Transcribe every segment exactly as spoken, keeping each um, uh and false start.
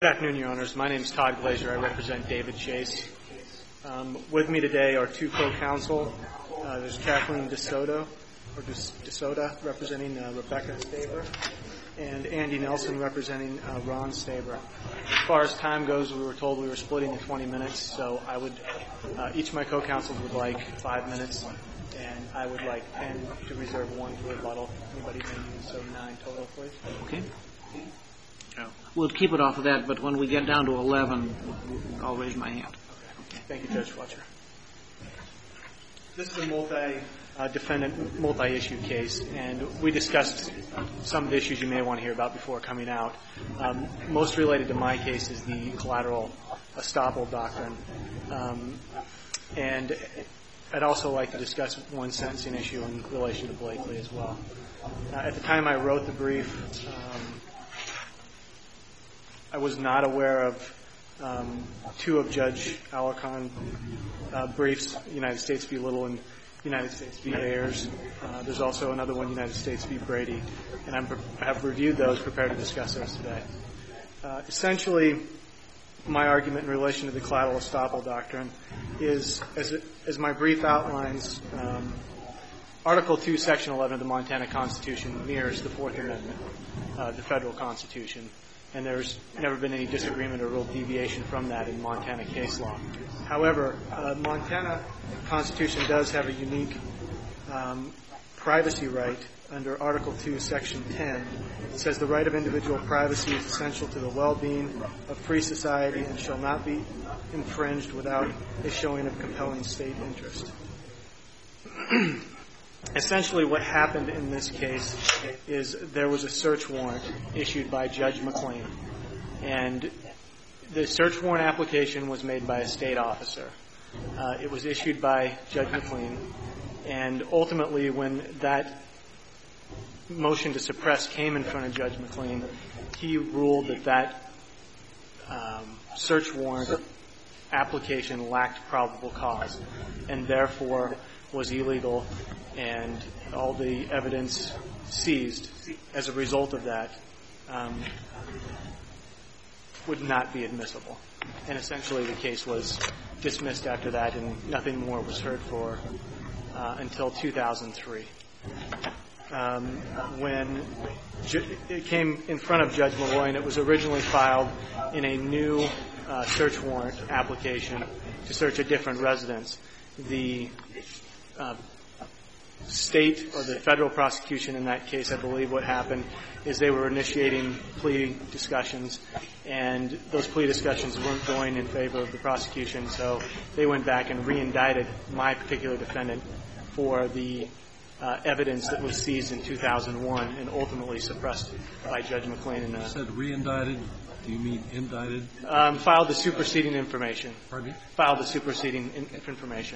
Good afternoon, Your Honors. My name is Todd Glazier. I represent David Chase. Um, with me today are two co-counsel. Uh, there's Kathleen DeSoto, or DeSoto, representing uh, Rebecca Staber, and Andy Nelson, representing uh, Ron Staber. As far as time goes, we were told we were splitting to twenty minutes, so I would, uh, each of my co-counsels would like five minutes, and I would like ten to reserve one for rebuttal. Anybody can use, so nine total, please. Okay. We'll keep it off of that, but when we get down to eleven, I'll raise my hand. Okay. Thank you, Judge Fletcher. This is a multi-defendant, uh, multi-issue case, and we discussed some of the issues you may want to hear about before coming out. Um, most related to my case is the collateral estoppel doctrine. Um, and I'd also like to discuss one sentencing issue in relation to Blakely as well. Uh, at the time I wrote the brief, um, I was not aware of um, two of Judge Alarcon's uh, briefs, United States v. Little and United States v. Ayers. Uh, there's also another one, United States v. Brady, and I'm pre- I have reviewed those, prepared to discuss those today. Uh, essentially, my argument in relation to the collateral estoppel doctrine is, as, it, as my brief outlines, um, Article two, Section eleven of the Montana Constitution mirrors the Fourth Amendment, uh, the federal Constitution. And there's never been any disagreement or real deviation from that in Montana case law. However, uh, Montana Constitution does have a unique um, privacy right under Article two, Section ten. It says the right of individual privacy is essential to the well-being of free society and shall not be infringed without a showing of compelling state interest. Essentially, what happened in this case is there was a search warrant issued by Judge McLean, and the search warrant application was made by a state officer. Uh, it was issued by Judge McLean, and ultimately, when that motion to suppress came in front of Judge McLean, he ruled that that um, search warrant application lacked probable cause, and therefore was illegal, and all the evidence seized as a result of that um, would not be admissible. And essentially the case was dismissed after that, and nothing more was heard for uh, until two thousand three. Um, when ju- it came in front of Judge Malloy, it was originally filed in a new uh, search warrant application to search a different residence. The uh, state or the federal prosecution in that case, I believe what happened is they were initiating plea discussions, and those plea discussions weren't going in favor of the prosecution, so they went back and re-indicted my particular defendant for the uh, evidence that was seized in two thousand one and ultimately suppressed by Judge McLean. In a, you said re-indicted? Do you mean indicted? Um, filed the superseding information. Pardon me? Filed the superseding in- information.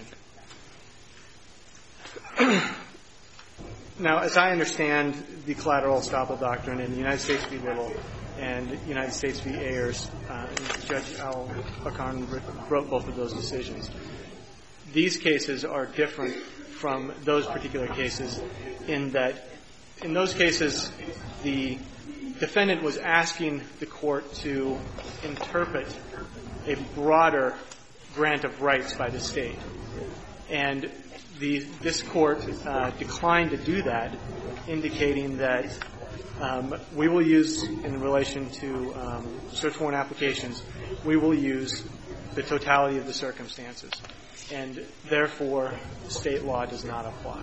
Now, as I understand the collateral estoppel doctrine in the United States v. Little and United States v. Ayers, uh, and Judge Al-Hakan wrote both of those decisions. These cases are different from those particular cases in that in those cases the defendant was asking the court to interpret a broader grant of rights by the state. And The, this court uh, declined to do that, indicating that um, we will use, in relation to um, search warrant applications, we will use the totality of the circumstances, and therefore state law does not apply.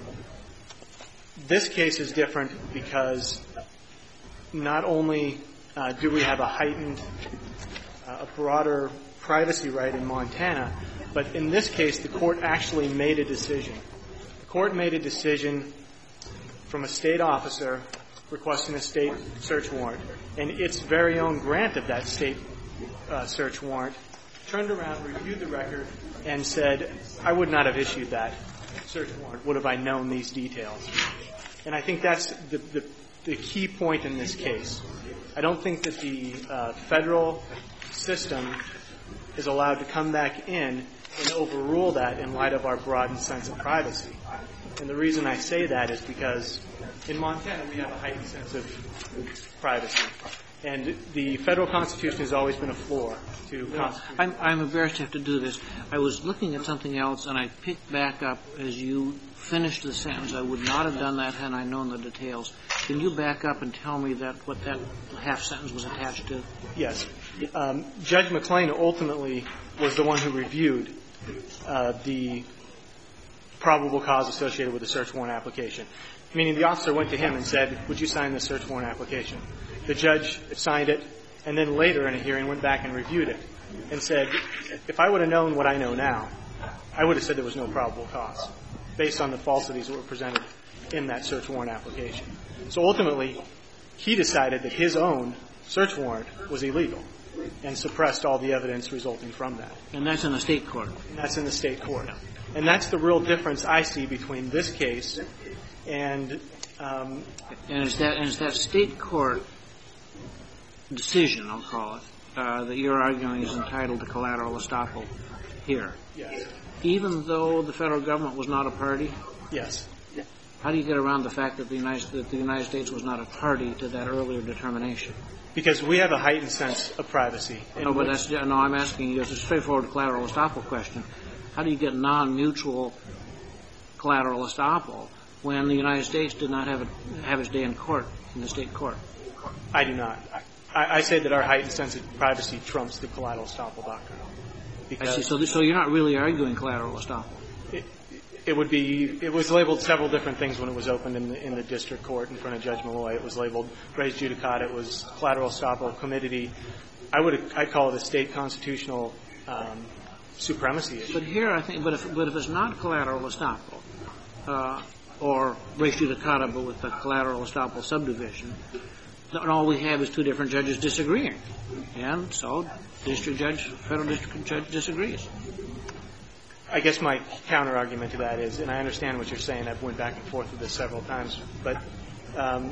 This case is different because not only uh, do we have a heightened, uh, a broader privacy right in Montana, but in this case, the court actually made a decision. The court made a decision from a state officer requesting a state search warrant, and its very own grant of that state uh, search warrant turned around, reviewed the record, and said, I would not have issued that search warrant, would have I known these details. And I think that's the, the, the key point in this case. I don't think that the uh, federal system is allowed to come back in and overrule that in light of our broadened sense of privacy. And the reason I say that is because in Montana we have a heightened sense of privacy. And the federal Constitution has always been a floor to well, Constitution. I'm, I'm embarrassed to have to do this. I was looking at something else, and I picked back up as you finished the sentence. I would not have done that had I known the details. Can you back up and tell me that what that half sentence was attached to? Yes. Um, Judge McClain ultimately was the one who reviewed uh, the probable cause associated with the search warrant application, meaning the officer went to him and said, would you sign the search warrant application? The judge signed it, and then later in a hearing went back and reviewed it and said, if I would have known what I know now, I would have said there was no probable cause based on the falsities that were presented in that search warrant application. So ultimately, he decided that his own search warrant was illegal and suppressed all the evidence resulting from that. And that's in the state court. And that's in the state court. And that's the real difference I see between this case and um, and it's that and it's that state court decision, I'll call it, uh, that you're arguing is entitled to collateral estoppel here. Yes. Even though the federal government was not a party? Yes. How do you get around the fact that the United, that the United States was not a party to that earlier determination? Because we have a heightened sense of privacy. No, but that's, no, I'm asking you, it's a straightforward collateral estoppel question. How do you get non-mutual collateral estoppel when the United States did not have, a, have its day in court, in the state court? I do not. I, I say that our heightened sense of privacy trumps the collateral estoppel doctrine. I see. So, so you're not really arguing collateral estoppel? It, it would be, it was labeled several different things when it was opened in the, in the district court in front of Judge Malloy. It was labeled res judicata. It was collateral estoppel, committee. I would, I'd call it a state constitutional um, supremacy issue. But here, I think, but if, but if it's not collateral estoppel, uh, or res judicata, but with the collateral estoppel subdivision, and all we have is two different judges disagreeing. And so, district judge, federal district judge disagrees. I guess my counter-argument to that is, and I understand what you're saying, I've went back and forth with this several times, but um,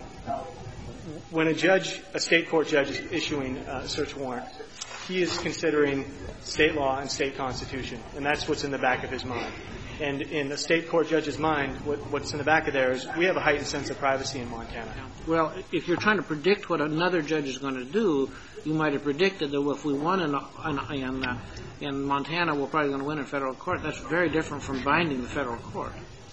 when a judge, a state court judge is issuing a search warrant, he is considering state law and state constitution, and that's what's in the back of his mind. And in the state court judge's mind, what, what's in the back of there is we have a heightened sense of privacy in Montana. Well, if you're trying to predict what another judge is going to do, you might have predicted that if we won in, in, in, uh, in Montana, we're probably going to win in federal court. That's very different from binding the federal court.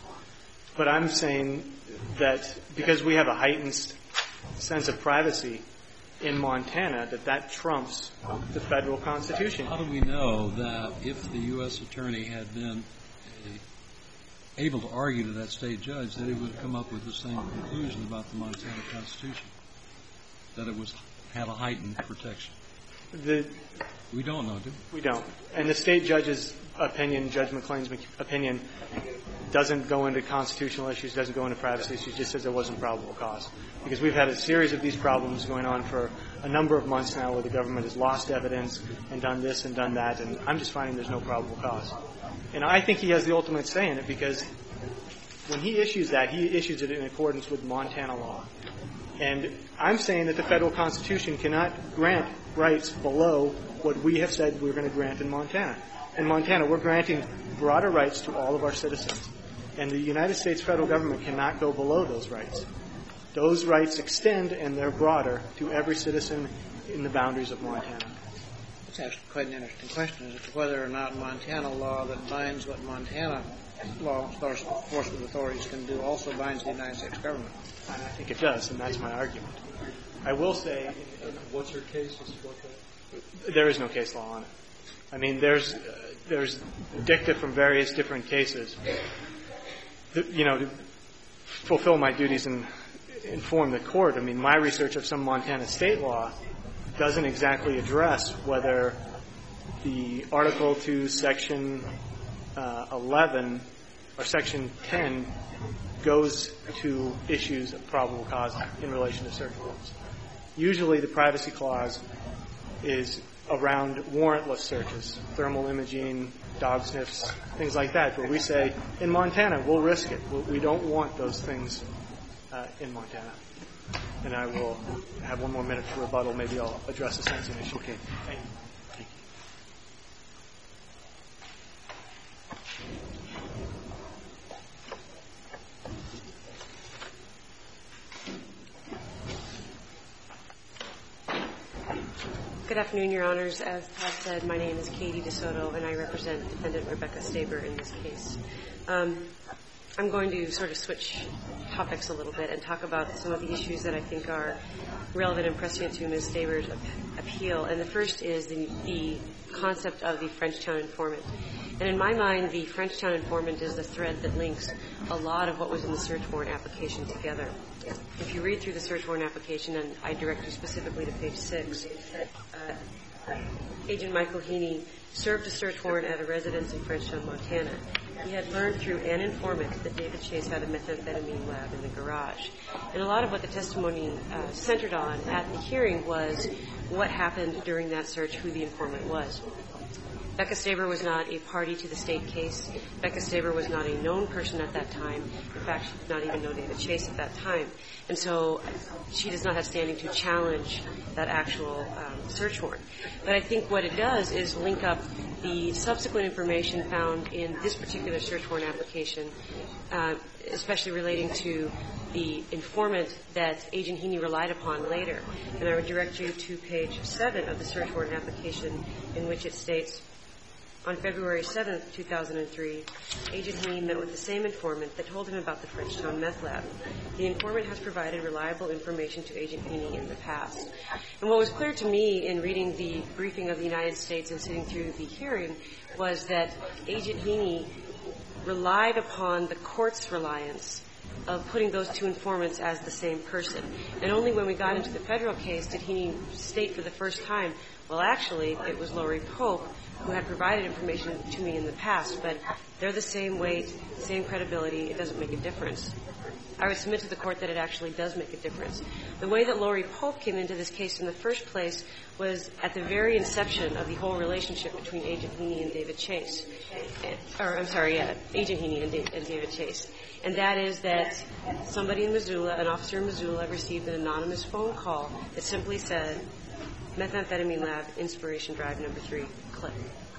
But I'm saying that because we have a heightened sense of privacy in Montana, that that trumps the federal constitution. How do we know that if the U S attorney had been able to argue to that state judge that he would come up with the same conclusion about the Montana Constitution, that it was had a heightened protection? The, we don't know, do we? We don't. And the state judge's opinion, Judge McClain's opinion, doesn't go into constitutional issues, doesn't go into privacy issues, just says there wasn't probable cause. Because we've had a series of these problems going on for a number of months now where the government has lost evidence and done this and done that, and I'm just finding there's no probable cause. And I think he has the ultimate say in it because when he issues that, he issues it in accordance with Montana law. And I'm saying that the federal constitution cannot grant rights below what we have said we're going to grant in Montana. In Montana, we're granting broader rights to all of our citizens. And the United States federal government cannot go below those rights. Those rights extend, and they're broader, to every citizen in the boundaries of Montana. It's actually quite an interesting question as to whether or not Montana law that binds what Montana law enforcement authorities can do also binds the United States government. I think it does, and that's my argument. I will say... What's your case? There is no case law on it. I mean, there's uh, there's dicta from various different cases. The, you know, to fulfill my duties and inform the court, I mean, my research of some Montana state law doesn't exactly address whether the Article two, Section uh, eleven or Section ten goes to issues of probable cause in relation to search warrants. Usually the privacy clause is around warrantless searches, thermal imaging, dog sniffs, things like that, where we say, in Montana, we'll risk it. We don't want those things uh, in Montana. And I will have one more minute for rebuttal. Maybe I'll address the sentencing issue. Okay. Thank you. Thank you. Good afternoon, Your Honors. As Todd said, my name is Katie DeSoto, and I represent Defendant Rebecca Staber in this case. Um, I'm going to sort of switch topics a little bit and talk about some of the issues that I think are relevant and prescient to Miz Staber's appeal. And the first is the, the concept of the Frenchtown informant. And in my mind, the Frenchtown informant is the thread that links a lot of what was in the search warrant application together. If you read through the search warrant application, and I direct you specifically to page six, uh, Agent Michael Heaney served a search warrant at a residence in Frenchtown, Montana. He had learned through an informant that David Chase had a methamphetamine lab in the garage. And a lot of what the testimony uh, centered on at the hearing was what happened during that search, who the informant was. Becca Staber was not a party to the state case. Becca Staber was not a known person at that time. In fact, she did not even know David Chase at that time. And so she does not have standing to challenge that actual um, search warrant. But I think what it does is link up the subsequent information found in this particular search warrant application, uh, especially relating to the informant that Agent Heaney relied upon later. And I would direct you to page seven of the search warrant application, in which it states, on February seventh, two thousand three, Agent Heaney met with the same informant that told him about the Frenchtown meth lab. The informant has provided reliable information to Agent Heaney in the past. And what was clear to me in reading the briefing of the United States and sitting through the hearing was that Agent Heaney relied upon the court's reliance of putting those two informants as the same person. And only when we got into the federal case did Heaney state for the first time, well, actually, it was Lori Pope who had provided information to me in the past, but they're the same weight, same credibility. It doesn't make a difference. I would submit to the court that it actually does make a difference. The way that Lori Pope came into this case in the first place was at the very inception of the whole relationship between Agent Heaney and David Chase. Or, I'm sorry, yeah, Agent Heaney and, and David Chase. And that is that somebody in Missoula, an officer in Missoula, received an anonymous phone call that simply said, methamphetamine lab, Inspiration Drive, number three, click.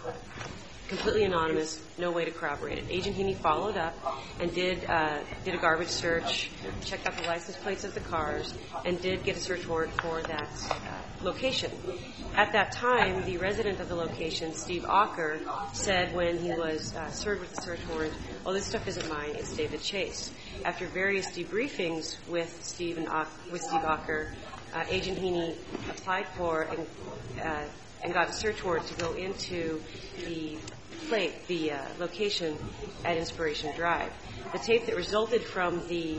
Completely anonymous, no way to corroborate it. Agent Heaney followed up and did uh, did a garbage search, checked out the license plates of the cars, and did get a search warrant for that uh, location. At that time, the resident of the location, Steve Ocker, said when he was uh, served with the search warrant, oh, this stuff isn't mine, it's David Chase. After various debriefings with Steve, and o- with Steve Ocker, uh, Agent Heaney applied for and, uh, and got a search warrant to go into the plate, the uh, location at Inspiration Drive. The tape that resulted from the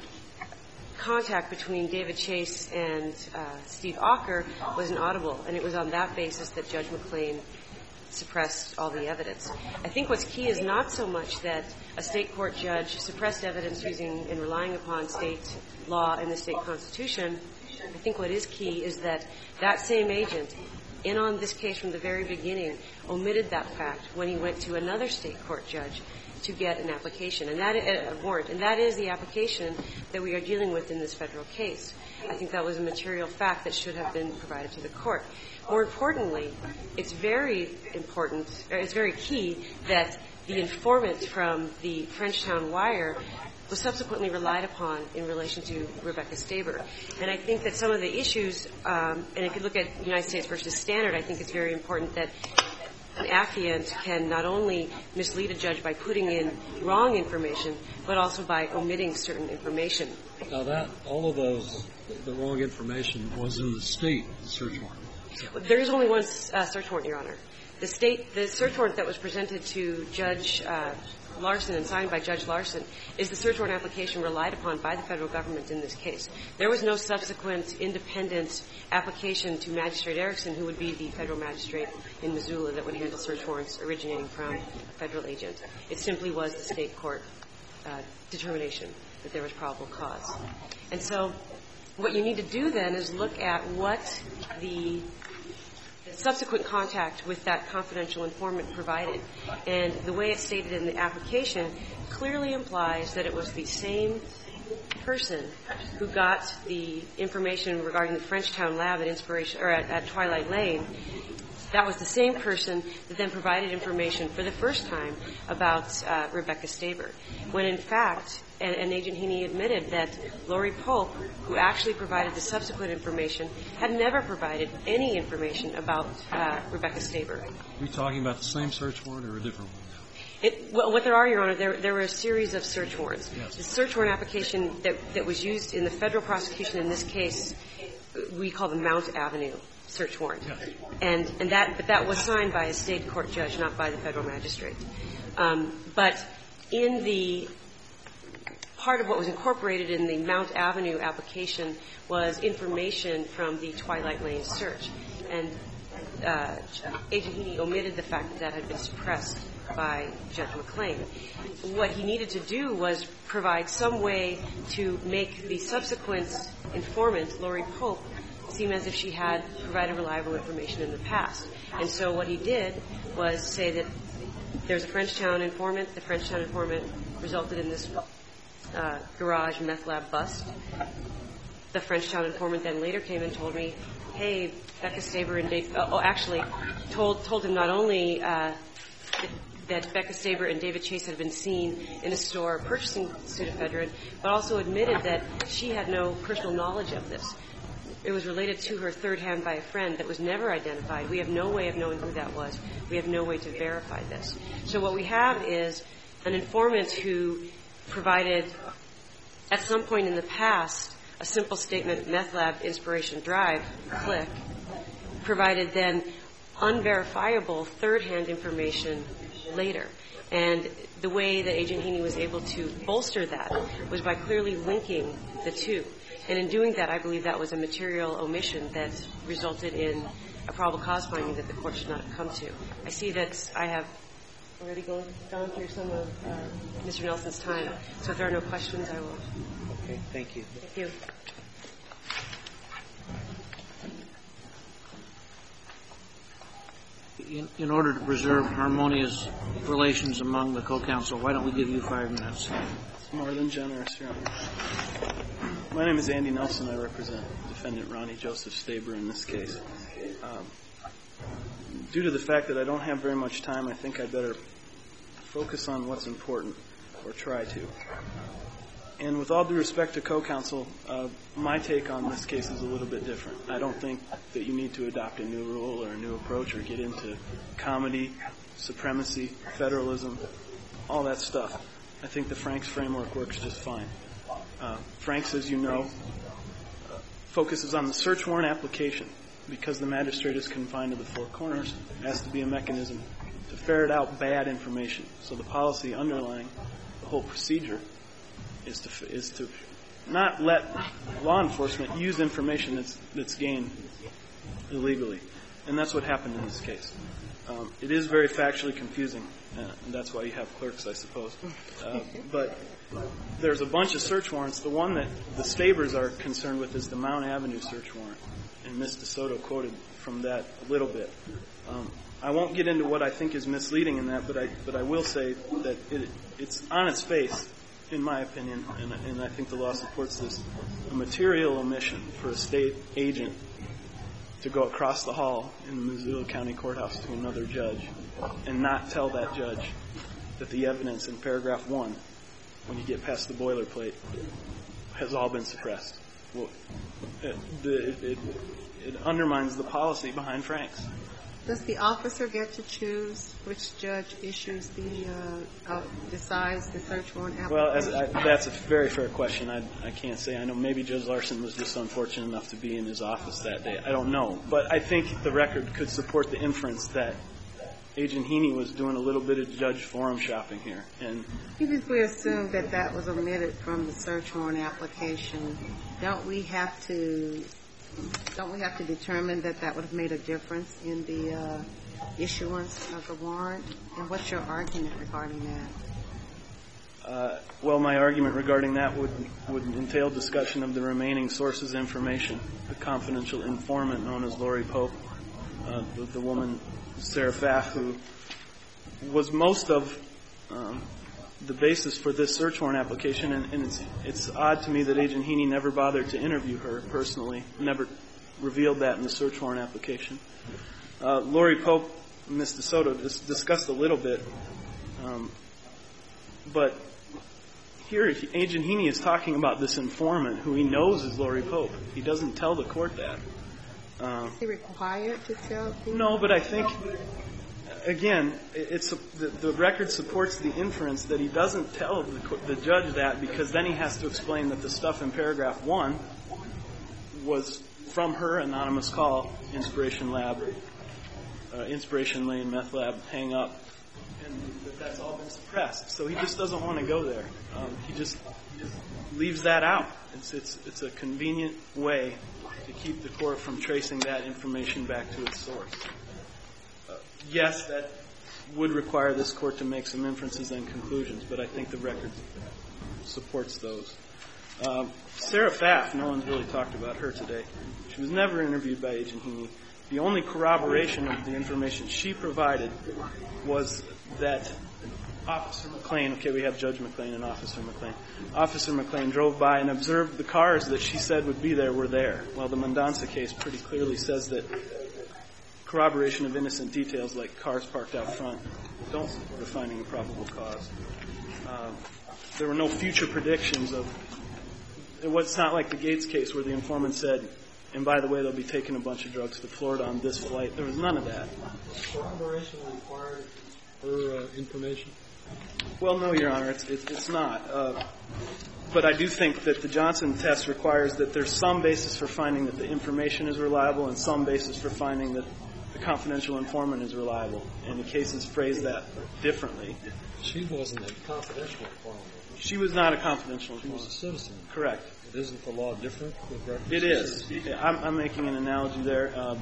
contact between David Chase and uh, Steve Ocker was inaudible, and it was on that basis that Judge McClain suppressed all the evidence. I think what's key is not so much that a state court judge suppressed evidence using and relying upon state law and the state constitution. I think what is key is that that same agent, in on this case from the very beginning, omitted that fact when he went to another state court judge to get an application, and that a warrant, and that is the application that we are dealing with in this federal case. I think that was a material fact that should have been provided to the court. More importantly, it's very important, or it's very key that the informant from the Frenchtown Wire was subsequently relied upon in relation to Rebecca Staber. And I think that some of the issues, um, and if you look at United States versus Standard, I think it's very important that an affiant can not only mislead a judge by putting in wrong information, but also by omitting certain information. Now that, all of those, the wrong information was in the state search warrant. There is only one uh, search warrant, Your Honor. The state, the search warrant that was presented to Judge uh, Larson and signed by Judge Larson is the search warrant application relied upon by the federal government in this case. There was no subsequent independent application to Magistrate Erickson, who would be the federal magistrate in Missoula that would handle search warrants originating from a federal agent. It simply was the state court uh, determination that there was probable cause. And so what you need to do then is look at what the subsequent contact with that confidential informant provided. And the way it's stated in the application clearly implies that it was the same person who got the information regarding the Frenchtown lab at Inspiration or at, at Twilight Lane that was the same person that then provided information for the first time about uh, Rebecca Staber, when in fact, and, and Agent Heaney admitted that Lori Pope, who actually provided the subsequent information, had never provided any information about uh, Rebecca Staber. Are we talking about the same search warrant or a different one? It, well, what there are, Your Honor, there, there were a series of search warrants. Yes. The search warrant application that, that was used in the federal prosecution in this case, we call the Mount Avenue search warrant. Yes. And, and that, but that was signed by a state court judge, not by the federal magistrate. Um, but in the part of what was incorporated in the Mount Avenue application was information from the Twilight Lane search. And uh, Agent Heaney omitted the fact that that had been suppressed by Judge McClain. What he needed to do was provide some way to make the subsequent informant, Lori Pope, seem as if she had provided reliable information in the past. And so what he did was say that there's a Frenchtown informant. The Frenchtown informant resulted in this uh, garage meth lab bust. The Frenchtown informant then later came and told me, hey, Becca Staber and Dave, uh, oh, actually told, told him not only uh, that that Becca Staber and David Chase had been seen in a store purchasing pseudoephedrine, but also admitted that she had no personal knowledge of this. It was related to her third hand by a friend that was never identified. We have no way of knowing who that was. We have no way to verify this. So what we have is an informant who provided, at some point in the past, a simple statement, meth lab inspiration drive, click, provided then unverifiable third-hand information later. And the way that Agent Heaney was able to bolster that was by clearly linking the two. And in doing that, I believe that was a material omission that resulted in a probable cause finding that the court should not have come to. I see that I have already gone, gone through some of uh, Mister Nelson's time. So if there are no questions, I will. Okay, thank you. Thank you. In, in order to preserve harmonious relations among the co-counsel, why don't we give you five minutes? It's more than generous, Your Honor. My name is Andy Nelson. I represent Defendant Ronnie Joseph Staber in this case. Um, due to the fact that I don't have very much time, I think I better focus on what's important, or try to. And with all due respect to co-counsel, uh, my take on this case is a little bit different. I don't think that you need to adopt a new rule or a new approach or get into comedy, supremacy, federalism, all that stuff. I think the Franks framework works just fine. Uh, Franks, as you know, uh, focuses on the search warrant application. Because the magistrate is confined to the four corners, there has to be a mechanism to ferret out bad information. So the policy underlying the whole procedure is to is to not let law enforcement use information that's that's gained illegally, and that's what happened in this case. Um, it is very factually confusing, uh, and that's why you have clerks, I suppose. Uh, but there's a bunch of search warrants. The one that the Stabers are concerned with is the Mount Avenue search warrant, and Miz DeSoto quoted from that a little bit. Um, I won't get into what I think is misleading in that, but I but I will say that it, it's on its face, in my opinion, and, and I think the law supports this, a material omission for a state agent to go across the hall in the Missoula County Courthouse to another judge and not tell that judge that the evidence in paragraph one, when you get past the boilerplate, has all been suppressed. Well, it, it, it, it undermines the policy behind Franks. Does the officer get to choose which judge issues the, uh, uh, decides the search warrant application? Well, as I, that's a very fair question. I, I can't say. I know maybe Judge Larson was just unfortunate enough to be in his office that day. I don't know. But I think the record could support the inference that Agent Heaney was doing a little bit of judge forum shopping here. And even if we assume that that was omitted from the search warrant application, don't we have to Don't we have to determine that that would have made a difference in the uh, issuance of the warrant? And what's your argument regarding that? Uh, well, my argument regarding that would would entail discussion of the remaining sources of information. The confidential informant known as Lori Pope, uh, the, the woman Sarah Pfaff, who was most of um, the basis for this search warrant application, and, and it's it's odd to me that Agent Heaney never bothered to interview her personally, never revealed that in the search warrant application. Uh, Lori Pope and Miz DeSoto dis- discussed a little bit, um, but here Agent Heaney is talking about this informant who he knows is Lori Pope. He doesn't tell the court that. Um, is he required to tell people? No, but I think, again, it's a, the, the record supports the inference that he doesn't tell the, the judge that, because then he has to explain that the stuff in paragraph one was from her anonymous call, Inspiration Lab, uh, Inspiration Lane Meth Lab, hang up, and that that's all been suppressed. So he just doesn't want to go there. Um, he just he just leaves that out. It's it's it's a convenient way to keep the court from tracing that information back to its source. Uh, yes, that would require this court to make some inferences and conclusions, but I think the record supports those. Um, Sarah Pfaff, no one's really talked about her today. She was never interviewed by Agent Heaney. The only corroboration of the information she provided was that Officer McLean, okay, we have Judge McLean and Officer McLean. Officer McLean drove by and observed the cars that she said would be there were there. Well, the Mendonça case pretty clearly says that corroboration of innocent details like cars parked out front don't support a finding of probable cause. Uh, there were no future predictions of it was not like the Gates case where the informant said, and by the way, they'll be taking a bunch of drugs to Florida on this flight. There was none of that. Was corroboration required for uh, information? Well, no, Your Honor, it's, it's, it's not. Uh, but I do think that the Johnson test requires that there's some basis for finding that the information is reliable and some basis for finding that the confidential informant is reliable. And the cases phrase that differently. She wasn't a confidential informant. She was not a confidential informant. She was a citizen. Correct. But isn't the law different with reference It to is. citizenship? I'm, I'm making an analogy there. Um,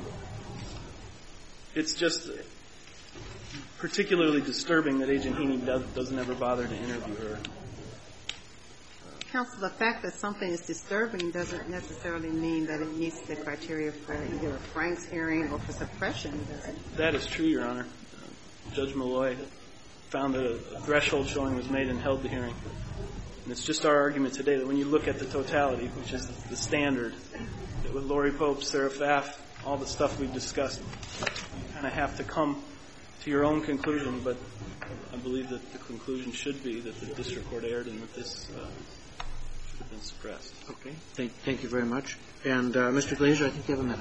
it's just particularly disturbing that Agent Heaney does, doesn't ever bother to interview her. Counsel, the fact that something is disturbing doesn't necessarily mean that it meets the criteria for either a Franks hearing or for suppression, does it? That is true, Your Honor. Uh, Judge Malloy found that a, a threshold showing was made and held the hearing. And it's just our argument today that when you look at the totality, which is the standard, that with Lori Pope, Sarah Pfaff, all the stuff we've discussed, you kind of have to come to your own conclusion, but I believe that the conclusion should be that the district court erred and that this uh, should have been suppressed. Okay. Thank, thank you very much. And uh, Mister Glazer, I think you have a minute.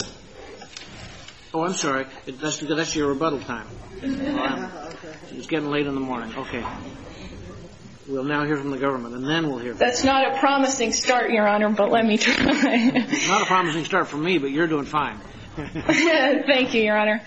Oh, I'm sorry. It, that's, that's your rebuttal time. Um, it's getting late in the morning. Okay. We'll now hear from the government, and then we'll hear from That's not a promising start, Your Honor, but let me try. It's not a promising start for me, but you're doing fine. Thank you, Your Honor.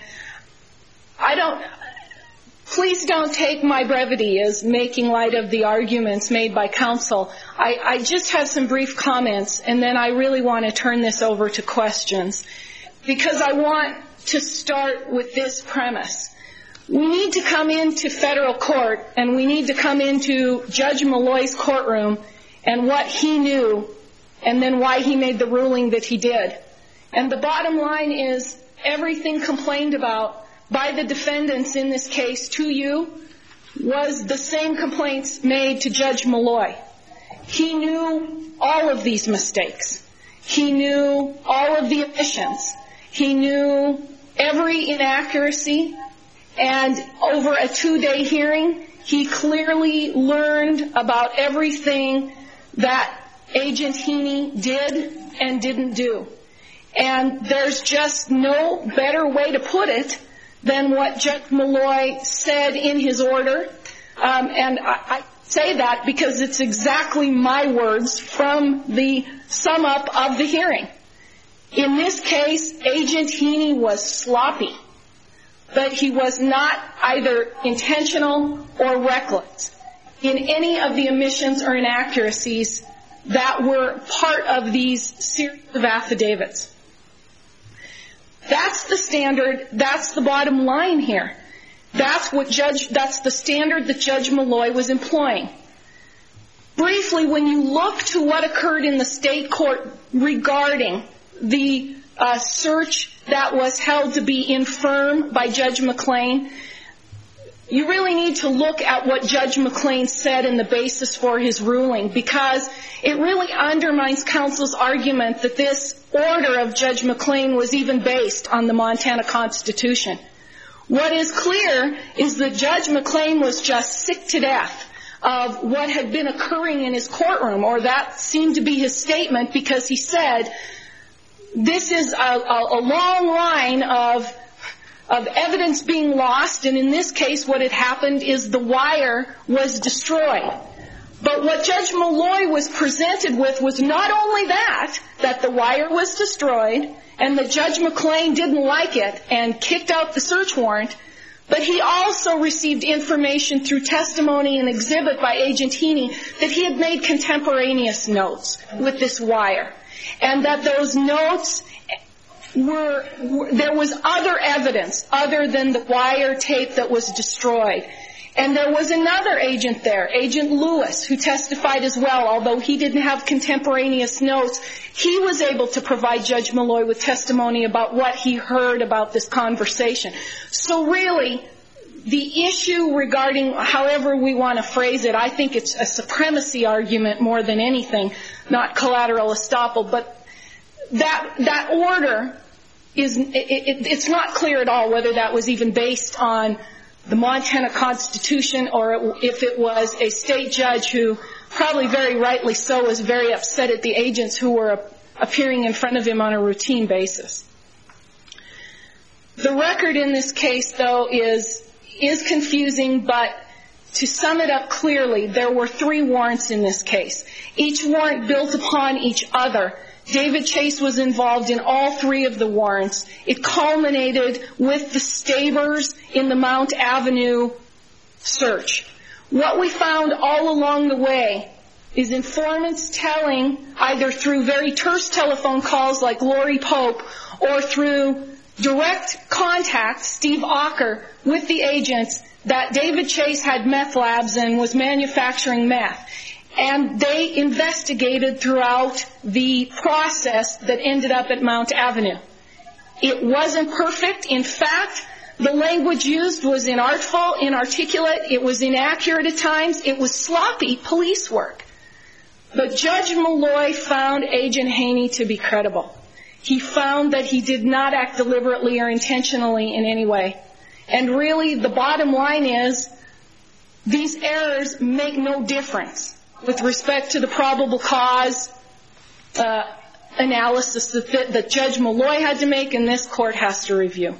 I don't – please don't take my brevity as making light of the arguments made by counsel. I, I just have some brief comments, and then I really want to turn this over to questions, because I want to start with this premise. We need to come into federal court, and we need to come into Judge Malloy's courtroom and what he knew, and then why he made the ruling that he did. And the bottom line is everything complained about by the defendants in this case to you was the same complaints made to Judge Malloy. He knew all of these mistakes. He knew all of the omissions. He knew every inaccuracy. And over a two-day hearing, he clearly learned about everything that Agent Heaney did and didn't do. And there's just no better way to put it than what Judge Malloy said in his order. Um, and I, I say that because it's exactly my words from the sum up of the hearing. In this case, Agent Heaney was sloppy. But he was not either intentional or reckless in any of the omissions or inaccuracies that were part of these series of affidavits. That's the standard. That's the bottom line here. That's what Judge, that's the standard that Judge Malloy was employing. Briefly, when you look to what occurred in the state court regarding the Uh, search that was held to be infirm by Judge McLean, you really need to look at what Judge McClain said in the basis for his ruling, because it really undermines counsel's argument that this order of Judge McClain was even based on the Montana Constitution. What is clear is that Judge McClain was just sick to death of what had been occurring in his courtroom, or that seemed to be his statement, because he said, this is a, a, a long line of of evidence being lost, and in this case what had happened is the wire was destroyed. But what Judge Malloy was presented with was not only that, that the wire was destroyed and that Judge McClain didn't like it and kicked out the search warrant, but he also received information through testimony and exhibit by Agent Heaney that he had made contemporaneous notes with this wire, and that those notes were, were there was other evidence other than the wire tape that was destroyed. And there was another agent there, Agent Lewis, who testified as well. Although he didn't have contemporaneous notes, he was able to provide Judge Malloy with testimony about what he heard about this conversation. So really, the issue regarding however we want to phrase it, I think it's a supremacy argument more than anything, not collateral estoppel. But that that order is, it, it, it's not clear at all whether that was even based on the Montana Constitution or if it was a state judge who, probably very rightly so, was very upset at the agents who were appearing in front of him on a routine basis. The record in this case, though, is is confusing, but to sum it up clearly, there were three warrants in this case. Each warrant built upon each other. David Chase was involved in all three of the warrants. It culminated with the Stabers in the Mount Avenue search. What we found all along the way is informants telling, either through very terse telephone calls like Lori Pope or through direct contact, Steve Ocker, with the agents, that David Chase had meth labs and was manufacturing meth. And they investigated throughout the process that ended up at Mount Avenue. It wasn't perfect. In fact, the language used was inartful, inarticulate. It was inaccurate at times. It was sloppy police work. But Judge Malloy found Agent Haney to be credible. He found that he did not act deliberately or intentionally in any way. And really, the bottom line is, these errors make no difference with respect to the probable cause uh, analysis that, that Judge Malloy had to make and this court has to review.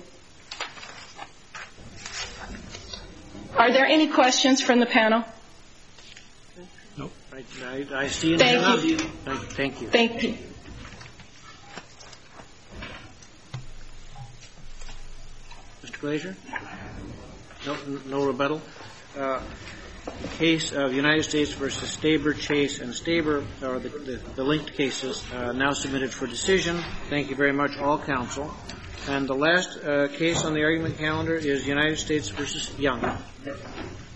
Are there any questions from the panel? No. I, I, I see Thank you. Thank you. Thank you. Mister Glazer? No, no rebuttal. Uh, The case of United States versus Staber, Chase, and Staber are the, the, the linked cases uh, now submitted for decision. Thank you very much, all counsel. And the last uh, case on the argument calendar is United States versus Young.